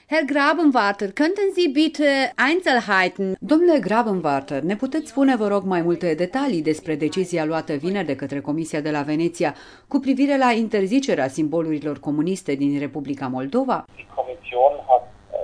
Herr Grabenwarter, könnten Sie bitte Einzelheiten... Domnule Grabenwarter, ne puteți spune, vă rog, mai multe detalii despre decizia luată vineri de către Comisia de la Veneția cu privire la interzicerea simbolurilor comuniste din Republica Moldova? Kommission hat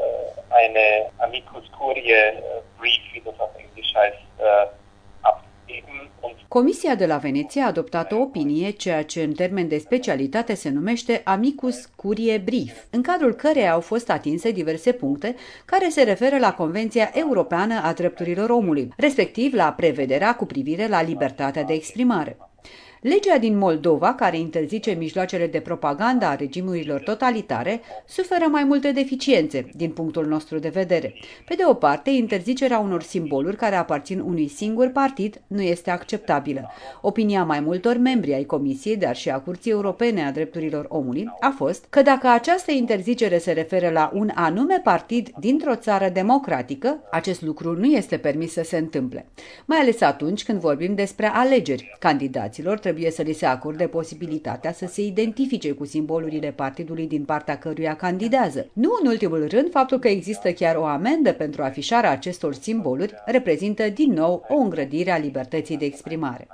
eine amicus curiae brief, wie das auf Englisch heißt, abgegeben. Comisia de la Veneția a adoptat o opinie, ceea ce în termen de specialitate se numește amicus curiae brief, în cadrul căreia au fost atinse diverse puncte care se referă la Convenția Europeană a Drepturilor Omului, respectiv la prevederea cu privire la libertatea de exprimare. Legea din Moldova, care interzice mijloacele de propagandă a regimurilor totalitare, suferă mai multe deficiențe, din punctul nostru de vedere. Pe de o parte, interzicerea unor simboluri care aparțin unui singur partid nu este acceptabilă. Opinia mai multor membri ai Comisiei, dar și a Curții Europene a Drepturilor Omului, a fost că dacă această interzicere se referă la un anume partid dintr-o țară democratică, acest lucru nu este permis să se întâmple. Mai ales atunci când vorbim despre alegeri. Candidaților trebuie să li se acorde posibilitatea să se identifice cu simbolurile partidului din partea căruia candidează. Nu în ultimul rând, faptul că există chiar o amendă pentru afișarea acestor simboluri reprezintă din nou o îngrădire a libertății de exprimare.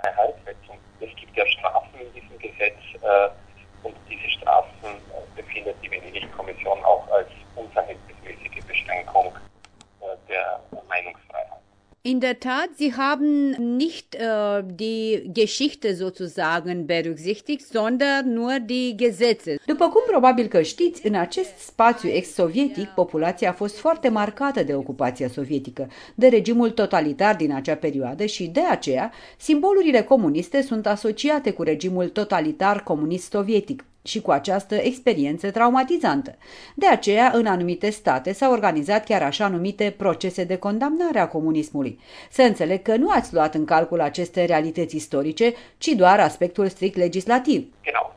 Es gibt ja Strafen in diesem Gesetz und diese Strafen befindet die Venedig-Kommission auch als unverhältnismäßige Beschränkung der Meinungsfreiheit. In der Tat, Sie haben nicht die Geschichte sozusagen berücksichtigt, sondern nur die Gesetze. După cum probabil că știți, în acest spațiu ex-sovietic, populația a fost foarte marcată de ocupația sovietică, de regimul totalitar din acea perioadă și, de aceea, simbolurile comuniste sunt asociate cu regimul totalitar comunist sovietic și cu această experiență traumatizantă. De aceea, în anumite state s-au organizat chiar așa numite procese de condamnare a comunismului. Să înțeleg că nu ați luat în calcul aceste realități istorice, ci doar aspectul strict legislativ. Genau.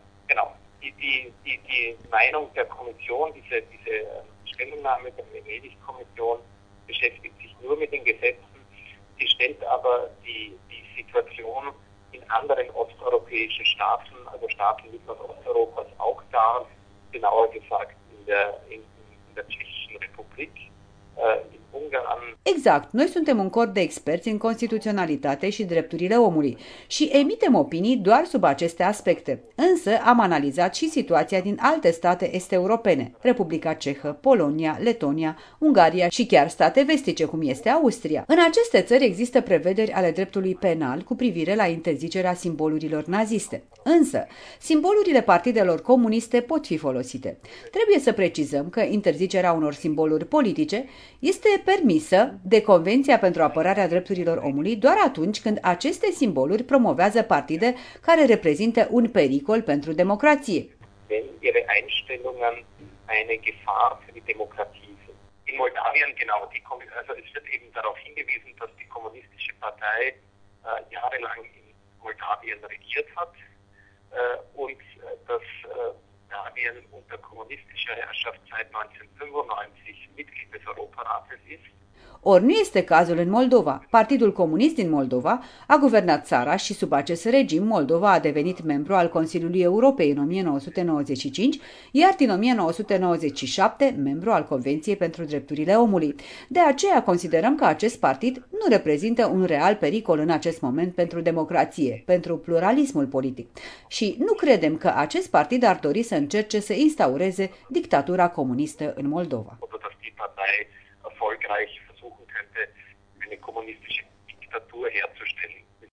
Die Meinung der Kommission, diese Stellungnahme der Venedig-Kommission beschäftigt sich nur mit den Gesetzen, sie stellt aber die Situation in anderen osteuropäischen Staaten, also Staaten Mittel- und Osteuropas, auch dar, genauer gesagt in der Tschechischen Republik, in Ungarn. Exact, noi suntem un corp de experți în constituționalitate și drepturile omului și emitem opinii doar sub aceste aspecte. Însă am analizat și situația din alte state est-europene, Republica Cehă, Polonia, Letonia, Ungaria și chiar state vestice, cum este Austria. În aceste țări există prevederi ale dreptului penal cu privire la interzicerea simbolurilor naziste. Însă, simbolurile partidelor comuniste pot fi folosite. Trebuie să precizăm că interzicerea unor simboluri politice este permisă de Convenția pentru apărarea drepturilor omului doar atunci când aceste simboluri promovează partide care reprezintă un pericol pentru democrație. Wenn ihre Einstellungen eine Gefahr für die Demokratie sind. In Moldawien genau, also es wird eben darauf hingewiesen, dass die kommunistische Partei jahrelang in Moldawien regiert hat und dass Moldawien unter kommunistischer Herrschaft seit 1995 Mitglied des Europarates ist. Ori nu este cazul în Moldova. Partidul Comunist din Moldova a guvernat țara și sub acest regim Moldova a devenit membru al Consiliului Europei în 1995, iar din 1997 membru al Convenției pentru Drepturile Omului. De aceea considerăm că acest partid nu reprezintă un real pericol în acest moment pentru democrație, pentru pluralismul politic. Și nu credem că acest partid ar dori să încerce să instaureze dictatura comunistă în Moldova. Erfolgreich versuchen könnte, eine kommunistische